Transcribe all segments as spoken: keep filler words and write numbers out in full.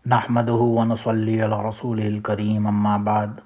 نحمده ونصلي على رسوله الكريم أما بعد.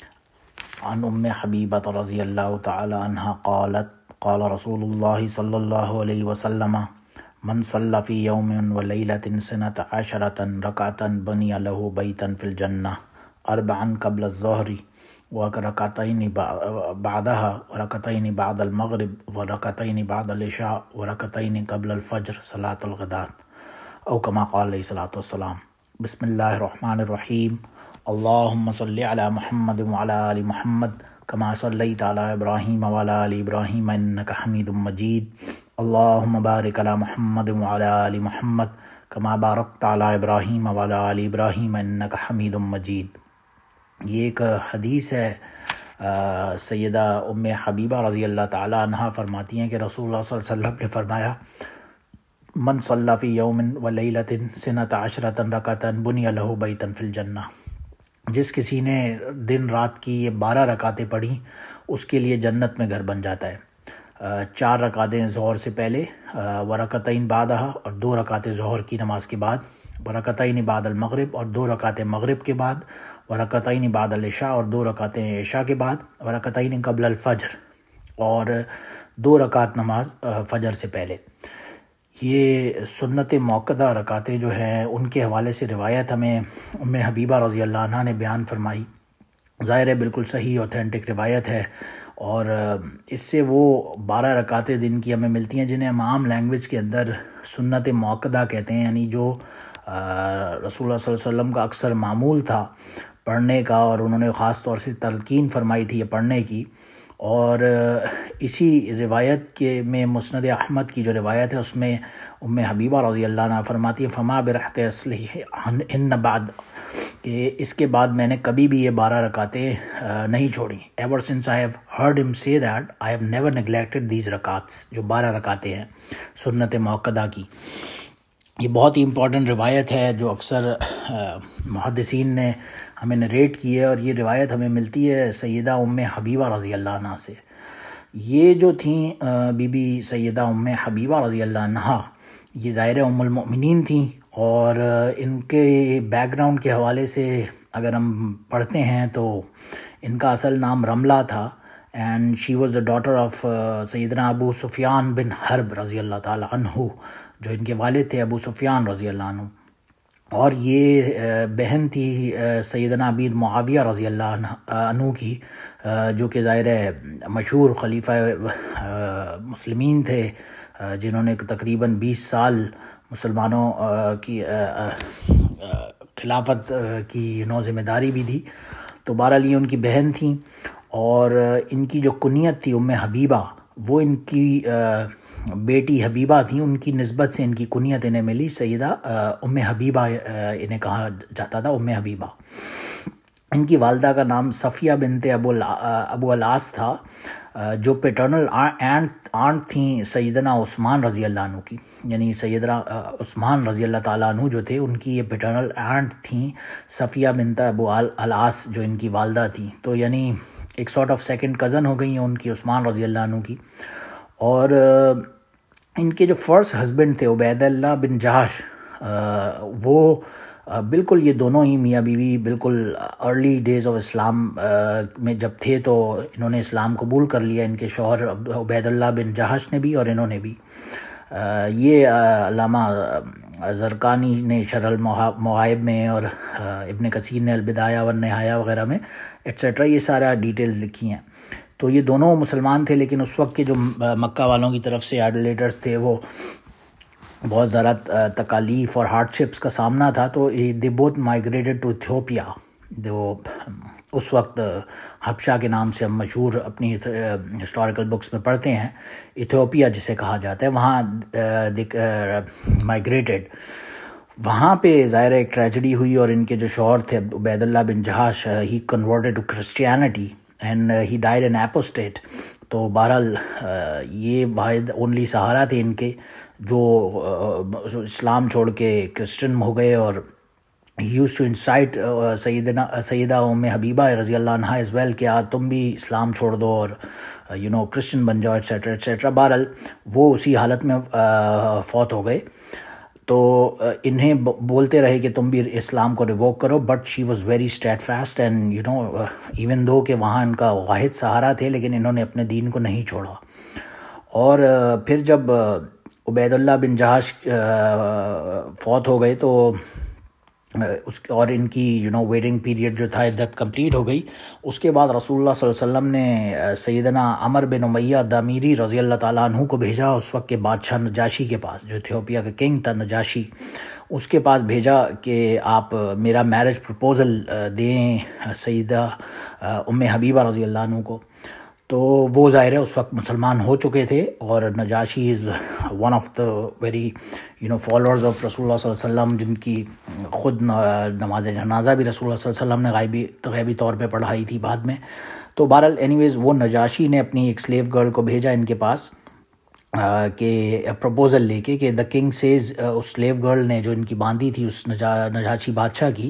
عن أم حبيبة رضي الله تعالى عنها قالت قال رسول الله صلى الله عليه وسلم من صلى في يوم وليلة سنة عشرة ركعة بني له بيتا في الجنة أربعا قبل الظهر وركعتين بعدها وركعتين بعد المغرب وركعتين بعد العشاء وركعتين قبل الفجر صلاة الغداة أو كما قال عليه الصلاة والسلام. بسم اللہ الرحمن الرحیم. اللہم صلی علی محمد وعلی آل محمد کما صلیت علی ابراہیم وعلی آل ابراہیم انک حمید مجید. اللہم بارک علی محمد وعلی آل محمد کما بارکت علی ابراہیم وعلی آل ابراہیم انک حمید مجید. یہ ایک حدیث ہے. سیدہ ام حبیبہ رضی اللہ تعالی عنہ فرماتی ہیں کہ رسول اللہ صلی اللہ علیہ وسلم نے فرمایا من صلی فی یوم و لیلۃ سنۃ عشرۃ رکعۃ بنی لہ بیتا فی الجنہ، جس کسی نے دن رات کی یہ بارہ رکعتیں پڑھی اس کے لیے جنت میں گھر بن جاتا ہے. چار رکعتیں ظہر سے پہلے، ورکعتین بعدہا اور دو رکعتیں ظہر کی نماز کے بعد، ورکعتین بعد المغرب اور دو رکعتیں مغرب کے بعد، ورکعتین بعد العشاء اور دو رکعتیں عشاء کے بعد، ورکعتین قبل الفجر اور دو رکعت نماز فجر سے پہلے. یہ سنت موقدہ رکعتیں جو ہیں ان کے حوالے سے روایت ہمیں ام حبیبہ رضی اللہ عنہ نے بیان فرمائی. ظاہر ہے بالکل صحیح اوتھینٹک روایت ہے، اور اس سے وہ بارہ رکعتیں دن کی ہمیں ملتی ہیں جنہیں ہم عام لینگویج کے اندر سنت موقدہ کہتے ہیں، یعنی جو رسول اللہ صلی اللہ علیہ وسلم کا اکثر معمول تھا پڑھنے کا، اور انہوں نے خاص طور سے تلقین فرمائی تھی یہ پڑھنے کی. اور اسی روایت کے میں مسند احمد کی جو روایت ہے اس میں ام حبیبہ رضی اللہ عنہ فرماتی ہے فما برحت اصلح ان بعد، کہ اس کے بعد میں نے کبھی بھی یہ بارہ رکعتیں نہیں چھوڑیں. Ever since I have heard him سے that I have never neglected these رکعتس، جو بارہ رکعتیں ہیں سنت موقدہ کی. یہ بہت ہی امپورٹنٹ روایت ہے جو اکثر محدثین نے ہمیں نریٹ کی ہے، اور یہ روایت ہمیں ملتی ہے سیدہ ام حبیبہ رضی اللہ عنہ سے. یہ جو تھیں بی بی سیدہ ام حبیبہ رضی اللہ عنہ، یہ ظاہر ام المؤمنین تھیں، اور ان کے بیک گراؤنڈ کے حوالے سے اگر ہم پڑھتے ہیں تو ان کا اصل نام رملہ تھا، and she was the daughter of سیدنا ابو سفیان بن حرب رضی اللہ تعالی عنہ، جو ان کے والد تھے ابو سفیان رضی اللہ عنہ. اور یہ بہن تھی سیدنا امیر معاویہ رضی اللہ عنہ کی، جو کہ ظاہر ہے مشہور خلیفہ مسلمین تھے، جنہوں نے تقریباً بیس سال مسلمانوں کی خلافت کی نو ذمہ داری بھی دی. تو بہرحال یہ ان کی بہن تھیں، اور ان کی جو کنیت تھی ام حبیبہ، وہ ان کی بیٹی حبیبہ تھیں، ان کی نسبت سے ان کی کنیت انہیں ملی، سیدہ ام حبیبہ انہیں کہا جاتا تھا، ام حبیبہ. ان کی والدہ کا نام صفیہ بنت ابو ابو العاص تھا، جو پیٹرنل آنٹ آنٹ تھیں سیدنا عثمان رضی اللہ عنہ کی، یعنی سیدنا عثمان رضی اللہ تعالیٰ عنہ جو تھے ان کی یہ پیٹرنل آنٹ تھیں صفیہ بنت ابو العاص، جو ان کی والدہ تھیں. تو یعنی ایک سارٹ آف سیکنڈ کزن ہو گئی ہیں ان کی عثمان رضی اللہ عنہ کی. اور ان کے جو فرسٹ ہسبینڈ تھے عبید اللہ بن جہش، وہ بالکل یہ دونوں ہی میاں بیوی بالکل ارلی ڈیز آف اسلام میں جب تھے تو انہوں نے اسلام قبول کر لیا، ان کے شوہر عبید اللہ بن جہش نے بھی اور انہوں نے بھی. یہ علامہ زرقانی نے شرح المواہب میں اور ابن کثیر نے البدایہ والنہایہ وغیرہ میں ایٹسیٹرا یہ سارا ڈیٹیلز لکھی ہیں. تو یہ دونوں مسلمان تھے، لیکن اس وقت کے جو مکہ والوں کی طرف سے آئیڈولیٹرز تھے وہ بہت زیادہ تکالیف اور ہارڈ شپس کا سامنا تھا. تو they both migrated to Ethiopia, جو اس وقت حبشہ کے نام سے ہم مشہور اپنی ہسٹوریکل بکس میں پڑھتے ہیں، ایتھوپیا جسے کہا جاتا ہے، وہاں مائیگریٹڈ. وہاں پہ ظاہر ایک ٹریجڈی ہوئی، اور ان کے جو شوہر تھے عبید اللہ بن جہش، he converted to Christianity and he died an apostate. تو بہرحال یہ واحد اونلی سہارا تھے ان کے، جو اسلام چھوڑ کے کرسچن ہو گئے. اور ہی یوز ٹو انسائٹ سیدنا سیدہ ام حبیبہ رضی اللہ عنہ ایز ویل کہ آج تم بھی اسلام چھوڑ دو اور یو نو کرسچن بن جاؤ ایٹسیٹرا ایٹسیٹرا. بہرحال وہ اسی حالت میں فوت ہو گئے. تو انہیں بولتے رہے کہ تم بھی اسلام کو ریووک کرو، but she was very steadfast and you know even though کہ وہاں ان کا واحد سہارا تھے، لیکن انہوں نے اپنے دین کو نہیں چھوڑا. اور پھر جب عبید اللہ بن جہش فوت ہو گئے تو اس اور ان کی یو نو ویٹنگ پیریڈ جو تھا عدت کمپلیٹ ہو گئی. اس کے بعد رسول اللہ صلی اللہ علیہ وسلم نے سیدنا عمر بن امیہ دامیری رضی اللہ تعالیٰ عنہ کو بھیجا، اس وقت کے بادشاہ نجاشی کے پاس، جو ایتھوپیا کا کنگ تھا نجاشی، اس کے پاس بھیجا کہ آپ میرا میرج پرپوزل دیں سیدہ ام حبیبہ رضی اللہ عنہ کو. تو وہ ظاہر ہے اس وقت مسلمان ہو چکے تھے، اور نجاشی is one of the very you know followers of رسول اللہ صلی اللہ علیہ وسلم، جن کی خود نماز جنازہ بھی رسول اللہ صلی اللہ علیہ وسلم نے غائبی غیبی طور پہ پڑھائی تھی بعد میں. تو بہرحال اینی ویز وہ نجاشی نے اپنی ایک سلیو گرل کو بھیجا ان کے پاس کہ پرپوزل لے کے کہ دا کنگ سیز، اس سلیو گرل نے جو ان کی باندھی تھی اس نجاشی بادشاہ کی،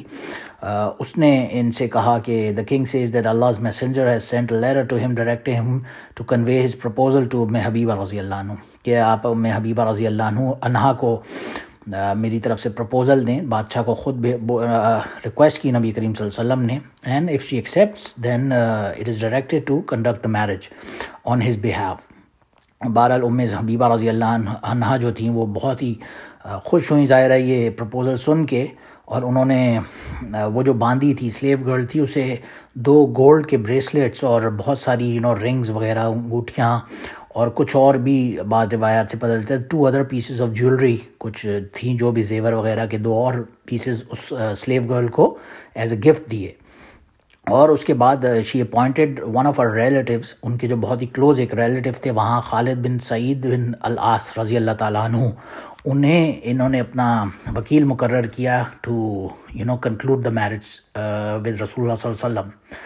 اس نے ان سے کہا کہ the king says that Allah's messenger has sent a letter to him directing him to convey his proposal to ام حبیبہ رضی اللہ عنہ، کہ آپ ام حبیبہ رضی اللہ عنہ عنہا کو میری طرف سے پرپوزل دیں. بادشاہ کو خود ریکویسٹ کی نبی کریم صلی اللہ علیہ وسلم نے، and if she accepts then it is directed to conduct the marriage on his behalf. بہرحال ام حبیبہ رضی اللہ عنہا جو تھیں وہ بہت ہی خوش ہوئیں ظاہر ہے یہ پرپوزل سن کے، اور انہوں نے وہ جو باندھی تھی سلیو گرل تھی اسے دو گولڈ کے بریسلیٹس اور بہت ساری یو نو رنگز وغیرہ، انگوٹھیاں اور کچھ اور بھی بعض روایات سے پتہ چلتا ہے two other pieces of jewellery کچھ تھیں جو بھی زیور وغیرہ کے دو اور پیسز اس سلیو گرل کو ایز اے گفٹ دیے. اور اس کے بعد she appointed one of our relatives, ان کے جو بہت ہی کلوز ایک ریلیٹیو تھے وہاں، خالد بن سعید بن العاص رضی اللہ تعالیٰ عنہ، انہیں انہوں نے اپنا وکیل مقرر کیا to you know conclude the marriage with رسول اللہ صلی اللہ علیہ وسلم.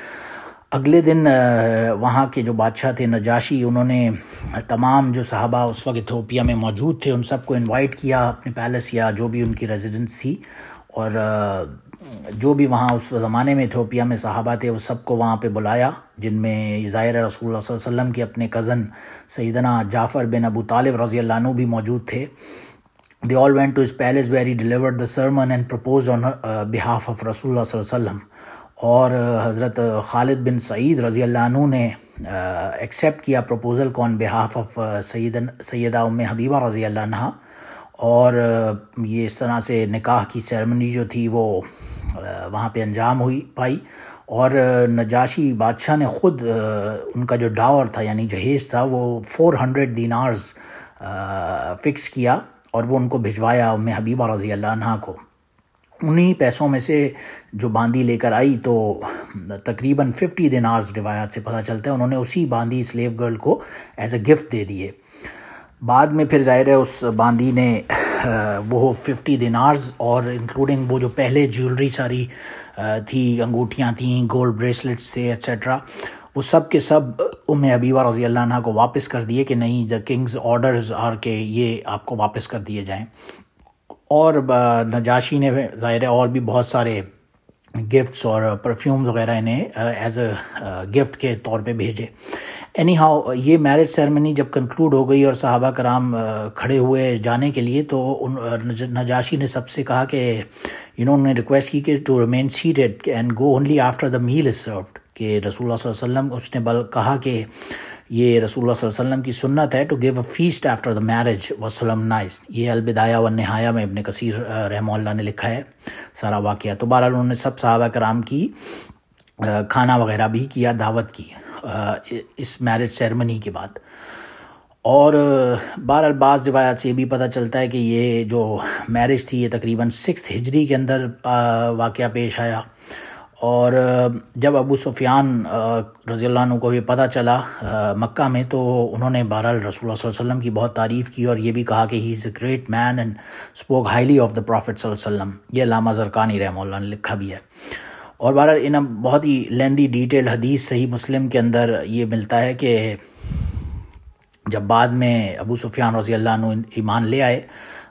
اگلے دن وہاں کے جو بادشاہ تھے نجاشی، انہوں نے تمام جو صحابہ اس وقت ایتھوپیا میں موجود تھے ان سب کو انوائٹ کیا اپنے پیلس یا جو بھی ان کی ریزیڈنس تھی، اور جو بھی وہاں اس زمانے میں ایتھوپیا میں صحابہ تھے وہ سب کو وہاں پہ بلایا، جن میں ظاہر رسول اللہ صلی اللہ علیہ وسلم کے اپنے کزن سیدنا جعفر بن ابو طالب رضی اللہ عنہ بھی موجود تھے. They all went to his palace where he delivered the sermon and proposed on uh, behalf of Rasulullah صلی اللہ علیہ وسلم. اور حضرت خالد بن سعید رضی اللہ عنہ نے ایکسیپٹ کیا پروپوزل کو آن بہاف آف سیدہ ام حبیبہ رضی اللہ عنہ، اور یہ اس طرح سے نکاح کی سیرمنی جو تھی وہ وہاں پہ انجام ہوئی پائی. اور نجاشی بادشاہ نے خود ان کا جو ڈاور تھا یعنی جہیز تھا وہ فور ہنڈریڈ دینارز فکس کیا، اور وہ ان کو بھجوایا ام حبیبہ رضی اللہ عنہ کو. انہی پیسوں میں سے جو باندی لے کر آئی تو تقریباً ففٹی دینارز روایات سے پتہ چلتا ہے انہوں نے اسی باندی سلیو گرل کو ایز اے گفٹ دے دیے. بعد میں پھر ظاہر ہے اس باندی نے وہ ففٹی دینارز اور انکلوڈنگ وہ جو پہلے جیولری ساری تھی، انگوٹھیاں تھیں، گولڈ بریسلیٹس تھے ایٹسیٹرا، وہ سب کے سب ام حبیبہ رضی اللہ عنہ کو واپس کر دیے کہ نہیں، دا کنگز آرڈرز آر کہ یہ آپ کو واپس کر دیے جائیں. اور نجاشی نے ظاہر ہے اور بھی بہت سارے گفٹس اور پرفیومز وغیرہ انہیں ایز اے گفٹ کے طور پہ بھیجے. اینی ہاؤ یہ میرج سیرمنی جب کنکلوڈ ہو گئی اور صحابہ کرام کھڑے ہوئے جانے کے لیے، تو نجاشی نے سب سے کہا کہ یو نو انہوں نے ریکویسٹ کی کہ to remain seated and go only after the meal is served, کہ رسول اللہ صلی اللہ علیہ وسلم اس نے بل کہا کہ یہ رسول اللہ صلی اللہ علیہ وسلم کی سنت ہے to give a feast after the marriage وسلم نائس. یہ البدایہ والنہایہ میں ابن کثیر رحمہ اللہ نے لکھا ہے سارا واقعہ. تو بہرحال انہوں نے سب صحابہ کرام کی کھانا وغیرہ بھی کیا، دعوت کی اس میرج سیرمنی کے بعد. اور بہرحال بعض روایات سے یہ بھی پتہ چلتا ہے کہ یہ جو میرج تھی یہ تقریباً سکس ہجری کے اندر واقعہ پیش آیا. اور جب ابو سفیان رضی اللہ عنہ کو یہ پتہ چلا مکہ میں، تو انہوں نے بہرحال رسول اللہ صلی اللہ علیہ وسلم کی بہت تعریف کی اور یہ بھی کہا کہ he is a great man and spoke highly of the prophet صلی اللہ علیہ وسلم. یہ علامہ زرقانی رحمہ اللہ نے لکھا بھی ہے. اور بہرحال ان بہت ہی لیندی ڈیٹیل حدیث صحیح مسلم کے اندر یہ ملتا ہے کہ جب بعد میں ابو سفیان رضی اللہ عنہ ایمان لے آئے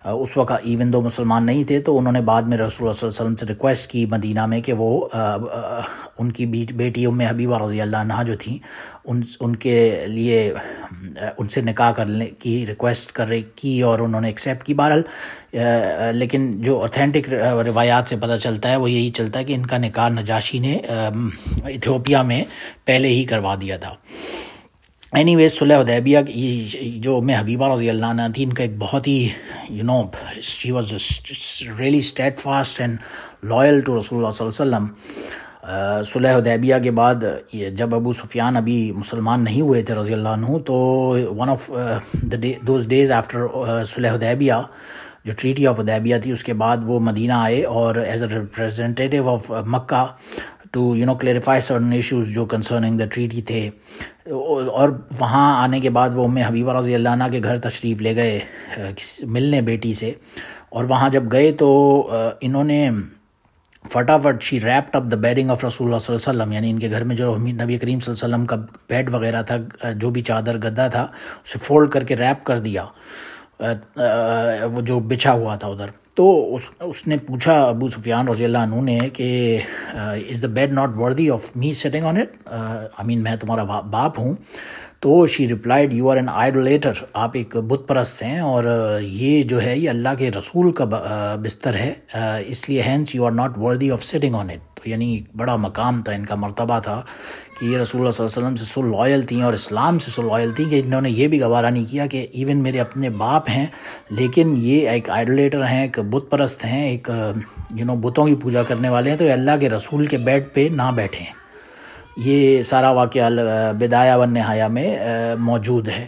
اس وقت ایون دو مسلمان نہیں تھے، تو انہوں نے بعد میں رسول اللہ صلی اللہ علیہ وسلم سے ریکویسٹ کی مدینہ میں کہ وہ ان کی بیٹی ام حبیبہ رضی اللہ عنہا جو تھیں ان ان کے لیے ان سے نکاح کرنے کی ریکویسٹ کر رہی کی، اور انہوں نے ایکسیپٹ کی بہرحال. لیکن جو اوتھینٹک روایات سے پتہ چلتا ہے وہ یہی چلتا ہے کہ ان کا نکاح نجاشی نے ایتھوپیا میں پہلے ہی کروا دیا تھا. اینی ویز صلح حدیبیہ کی جو ام حبیبہ رضی اللہ عنہ تھی، ان کا ایک بہت ہی you know she was really steadfast and loyal to رسول اللہ صلی اللہ علیہ وسلم. صلح حدیبیہ کے بعد جب ابو سفیان ابھی مسلمان نہیں ہوئے تھے رضی اللہ عنہ، تو one of those days after صلح حدیبیہ جو ٹریٹی آف حدیبیہ تھی، اس کے بعد وہ مدینہ آئے اور as a representative of Mecca to you know clarify certain issues جو کنسرننگ دا ٹریٹی تھے. اور وہاں آنے کے بعد وہ ام حبیبہ رضی اللہ عنہ کے گھر تشریف لے گئے ملنے بیٹی سے، اور وہاں جب گئے تو انہوں نے فٹافٹ she wrapped up the bedding of رسول اللہ صلی اللہ علیہ وسلم، یعنی ان کے گھر میں جو نبی کریم صلی اللہ علیہ وسلم کا بیڈ وغیرہ تھا، جو بھی چادر گدا تھا اسے فولڈ کر کے ریپ کر دیا وہ جو بچھا ہوا تھا ادھر. تو اس اس نے پوچھا ابو سفیان رضی اللہ عنہ نے کہ is the bed not worthy of me sitting on it, I mean میں تمہارا باپ ہوں. تو she replied you are an idolater, آپ ایک بت پرست ہیں، اور یہ جو ہے یہ اللہ کے رسول کا بستر ہے، اس لیے hence you are not worthy of sitting on it. تو یعنی بڑا مقام تھا، ان کا مرتبہ تھا کہ یہ رسول اللہ صلی اللہ علیہ وسلم سے سو لائل تھیں اور اسلام سے سو لائل تھیں کہ انہوں نے یہ بھی گوارا نہیں کیا کہ ایون میرے اپنے باپ ہیں لیکن یہ ایک آئیڈولیٹر ہیں، ایک بت پرست ہیں، ایک یو نو بتوں کی پوجا کرنے والے ہیں، تو یہ اللہ کے رسول کے بیڈ پہ نہ بیٹھیں. یہ سارا واقعہ بدایہ و نہایہ میں موجود ہے.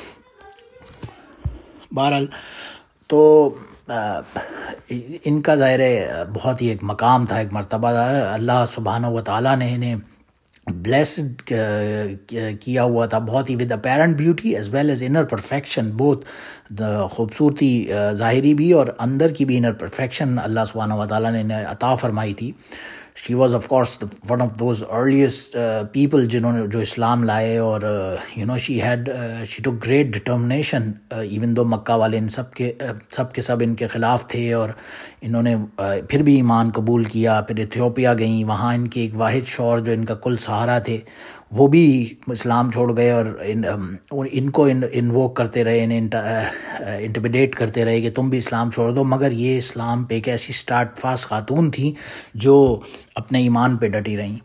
بہرحال تو ان کا ظاہر ہے بہت ہی ایک مقام تھا، ایک مرتبہ تھا. اللہ سبحانہ و تعالیٰ نے انہیں بلیسڈ کیا ہوا تھا بہت ہی with apparent beauty as well as inner perfection, بہت خوبصورتی ظاہری بھی اور اندر کی بھی انر پرفیکشن اللہ سبحانہ و تعالیٰ نے انہیں عطا فرمائی تھی. She was of course one of those earliest people جنہوں نے جو اسلام لائے، اور you know she had she too great determination even though Mecca والے ان سب کے سب کے سب ان کے خلاف تھے، اور انہوں نے پھر بھی ایمان قبول کیا. پھر ایتھوپیا گئیں، وہاں ان کے ایک واحد شوہر جو ان کا کل سہارا تھے وہ بھی اسلام چھوڑ گئے، اور ان ان کو انووک کرتے رہے، انہیں انٹیمیڈیٹ کرتے رہے کہ تم بھی اسلام چھوڑ دو. مگر یہ اسلام پہ ایک ایسی اسٹارٹ فاسٹ خاتون تھیں جو اپنے ایمان پہ ڈٹی رہیں.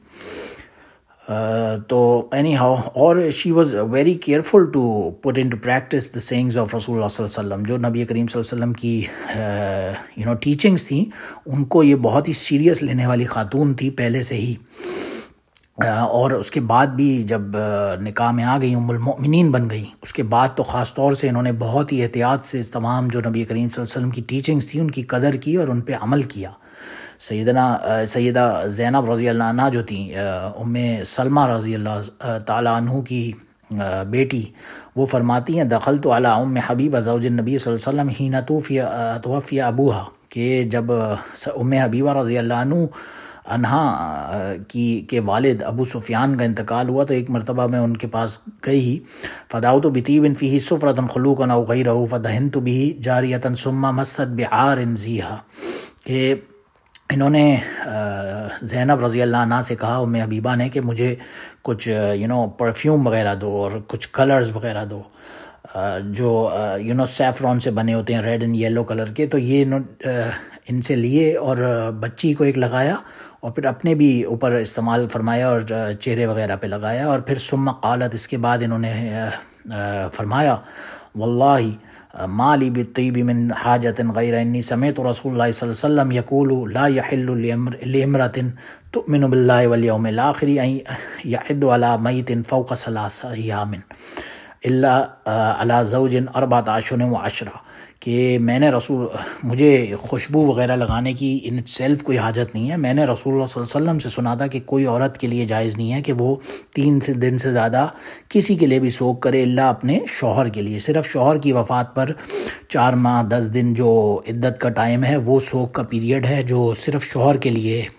تو اینی ہاؤ، اور she was very careful to put into practice the sayings of رسول اللہ صلی اللہ علیہ وسلم. جو نبی کریم صلی اللہ علیہ وسلم کی یو نو ٹیچنگس تھیں ان کو یہ بہت ہی سیریس لینے والی خاتون تھی پہلے سے ہی، اور اس کے بعد بھی جب نکاح میں آ گئی ام المؤمنین بن گئی، اس کے بعد تو خاص طور سے انہوں نے بہت ہی احتیاط سے تمام جو نبی کریم صلی اللہ علیہ وسلم کی ٹیچنگز تھیں ان کی قدر کی اور ان پہ عمل کیا. سیدنا سیدہ زینب رضی اللہ عنہ جو تھیں ام سلمہ رضی اللہ تعالیٰ عنہ کی بیٹی، وہ فرماتی ہیں دخلت علی ام حبیبہ زوج النبی صلی اللہ علیہ وسلم حین توفی توفی ابوہا، کہ جب ام حبیبہ رضی اللہ عنہ انہا کی کے والد ابو سفیان کا انتقال ہوا تو ایک مرتبہ میں ان کے پاس گئی. فدعوت بطیب فیہ صفرۃ خلوقا او غیرہ فدہنت بہ جاریۃ ثم مست بعار ذیھا، کہ انہوں نے زینب رضی اللہ عنہ سے کہا، ام حبیبہ نے، کہ مجھے کچھ یو نو پرفیوم وغیرہ دو اور کچھ کلرز وغیرہ دو جو یو نو سیفرون سے بنے ہوتے ہیں، ریڈ اینڈ یلو کلر کے. تو یہ ان سے لیے اور بچی کو ایک لگایا اور پھر اپنے بھی اوپر استعمال فرمایا اور چہرے وغیرہ پہ لگایا. اور پھر ثم قالت، اس کے بعد انہوں نے فرمایا واللہ ما لی بالطیب من حاجت غیر انی سمعت رسول اللہ صلی اللہ علیہ وسلم یقول لا یحل لامرأۃ تؤمن باللہ والیوم الآخر ان یحد علی میت فوق ثلاث ایام الا علی زوج اربعۃ اشہر وعشرہ، کہ میں نے رسول مجھے خوشبو وغیرہ لگانے کی ان سیلف کوئی حاجت نہیں ہے. میں نے رسول اللہ صلی اللہ علیہ وسلم سے سنا تھا کہ کوئی عورت کے لیے جائز نہیں ہے کہ وہ تین سے دن سے زیادہ کسی کے لیے بھی سوگ کرے الا اپنے شوہر کے لیے. صرف شوہر کی وفات پر چار ماہ دس دن جو عدت کا ٹائم ہے وہ سوگ کا پیریڈ ہے جو صرف شوہر کے لیے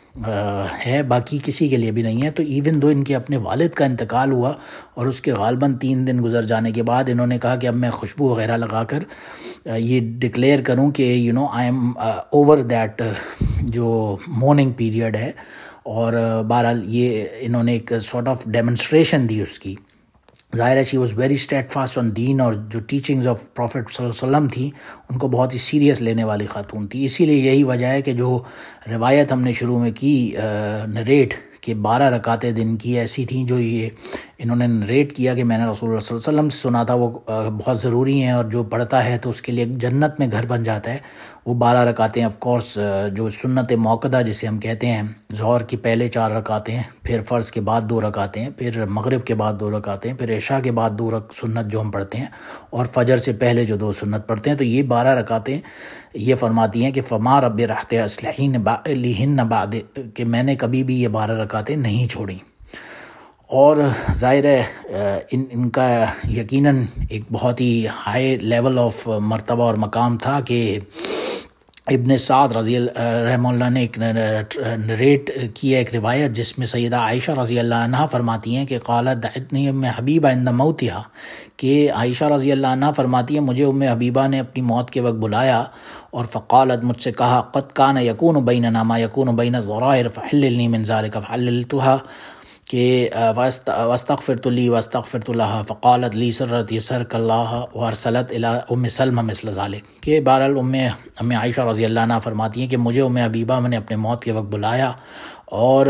ہے، باقی کسی کے لیے بھی نہیں ہے. تو ایون دو ان کے اپنے والد کا انتقال ہوا اور اس کے غالباً تین دن گزر جانے کے بعد انہوں نے کہا کہ اب میں خوشبو وغیرہ لگا کر یہ ڈکلیئر کروں کہ you know I am over that جو مورننگ پیریڈ ہے. اور بہرحال یہ انہوں نے ایک سارٹ آف ڈیمونسٹریشن دی اس کی. ظاہر ہے she was very steadfast on دین، اور جو ٹیچنگز آف پروفٹ صلی اللہ علیہ وسلم تھی ان کو بہت ہی سیریس لینے والی خاتون تھی. اسی لیے یہی وجہ ہے کہ جو روایت ہم نے شروع میں کی نریٹ کہ بارہ رکعتیں دن کی ایسی تھیں جو یہ انہوں نے نریٹ کیا کہ میں نے رسول اللہ صلی اللہ علیہ وسلم سے سنا تھا، وہ بہت ضروری ہیں اور جو پڑھتا ہے تو اس کے لیے جنت میں گھر بن جاتا ہے. وہ بارہ رکعتیں آف کورس جو سنت موقدہ جسے ہم کہتے ہیں، ظہر کی پہلے چار رکعتیں، پھر فرض کے بعد دو رکعتیں، پھر مغرب کے بعد دو رکعتیں، پھر عشاء کے بعد دو رک سنت جو ہم پڑھتے ہیں، اور فجر سے پہلے جو دو سنت پڑھتے ہیں. تو یہ بارہ رکعتیں یہ فرماتی ہیں کہ فما رب رحت اصلحین لیہن بعد، کہ میں نے کبھی بھی یہ بارہ رکعتیں نہیں چھوڑیں. اور ظاہر ہے ان ان کا یقیناً ایک بہت ہی ہائی لیول آف مرتبہ اور مقام تھا کہ ابن سعد رضی اللہ رحمہ اللہ نے ایک نریٹ کیا ایک روایت جس میں سیدہ عائشہ رضی اللہ عنہ فرماتی ہیں کہ قالت دعتنی ام حبیبہ عند موتہا، کہ عائشہ رضی اللہ عنہ فرماتی ہیں مجھے ام حبیبہ نے اپنی موت کے وقت بلایا اور فقالت، مجھ سے کہا قد کان یکون بیننا ما یکون بین الظرائر فحللنی من ذلک فحللتہا، کہ واستغفرت لی واستغفرت لها فقالت لی سرت یسرک اللہ وارسلت الی ام سلمہ مثل ذلک. کہ بہرحال ام ام عائشہ رضی اللہ عنہ فرماتی ہیں کہ مجھے ام حبیبہ میں نے اپنے موت کے وقت بلایا اور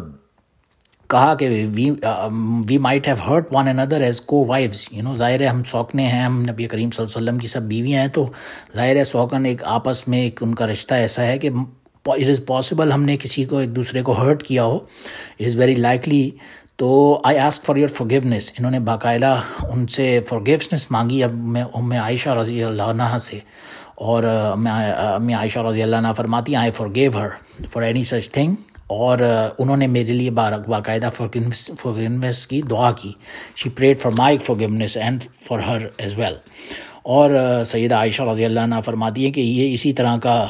کہا کہ we we might have hurt one another as co wives, you know ظاہر ہے ہم سوکنے ہیں، ہم نبی کریم صلی اللہ علیہ وسلم کی سب بیویاں ہیں، تو ظاہر ہے سوکن ایک آپس میں ایک ان کا رشتہ ایسا ہے کہ اٹ از پاسبل ہم نے کسی کو ایک دوسرے کو ہرٹ کیا ہو، اٹ از ویری لائکلی. تو I ask for your forgiveness, انہوں نے باقاعدہ ان سے فارگیونیس مانگی اب میں ام عائشہ رضی اللہ عنہ سے، اور ام عائشہ رضی اللہ عنہ فرماتی I forgive her for any such thing, اور انہوں نے میرے لیے باقاعدہ فارگیونیس کی دعا کی. She prayed for my forgiveness and for her as well. اور سیدہ عائشہ رضی اللہ عنہ فرماتی ہے کہ یہ اسی طرح کا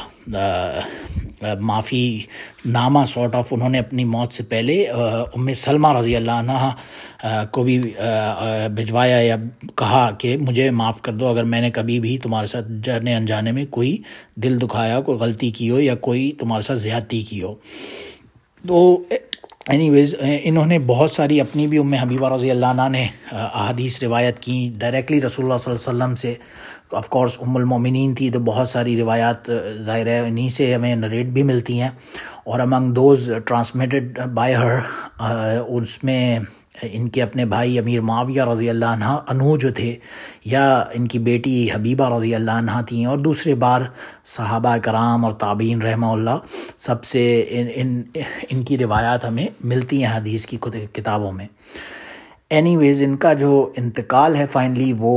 معافی نامہ سارٹ آف انہوں نے اپنی موت سے پہلے ام سلمہ رضی اللہ عنہ کو بھی بھجوایا یا کہا کہ مجھے معاف کر دو اگر میں نے کبھی بھی تمہارے ساتھ جانے انجانے میں کوئی دل دکھایا، کوئی غلطی کی ہو یا کوئی تمہارے ساتھ زیادتی کی ہو. تو اینی ویز انہوں نے بہت ساری اپنی بھی ام حبیبہ رضی اللہ عنہ نے احادیث روایت کی ڈائریکٹلی رسول اللہ صلی اللہ علیہ وسلم سے. آف کورس ام المومنین تھی تو بہت ساری روایات ظاہر ہے انہی سے ہمیں نریٹ بھی ملتی ہیں، اور among those transmitted by her اس میں ان کے اپنے بھائی امیر معاویہ رضی اللہ عنہ عنہ جو تھے، یا ان کی بیٹی حبیبہ رضی اللہ عنہ تھیں، اور دوسرے بار صحابہ کرام اور تابعین رحمہ اللہ سب سے ان ان, ان کی روایات ہمیں ملتی ہیں حدیث کی کتابوں میں. اینی ویز ان کا جو انتقال ہے فائنلی وہ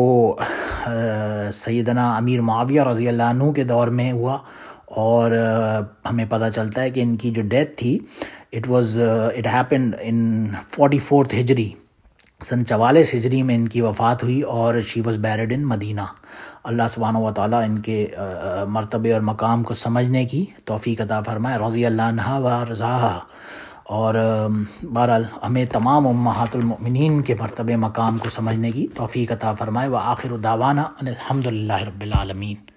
سیدنا امیر معاویہ رضی اللہ عنہ کے دور میں ہوا، اور ہمیں پتہ چلتا ہے کہ ان کی جو ڈیتھ تھی it was it happened in forty fourth ہجری، سن چوالیس ہجری میں ان کی وفات ہوئی، اور شی واز بیریڈ ان مدینہ. اللہ سبحانہ و تعالیٰ ان کے مرتبے اور مقام کو سمجھنے کی توفیق عطا فرمائے رضی اللہ عنہ و رضاہا. اور بہرحال ہمیں تمام امہات المؤمنین کے مرتبے مقام کو سمجھنے کی توفیق عطا فرمائے. وآخر دعوانا ان الحمد للہ رب العالمین.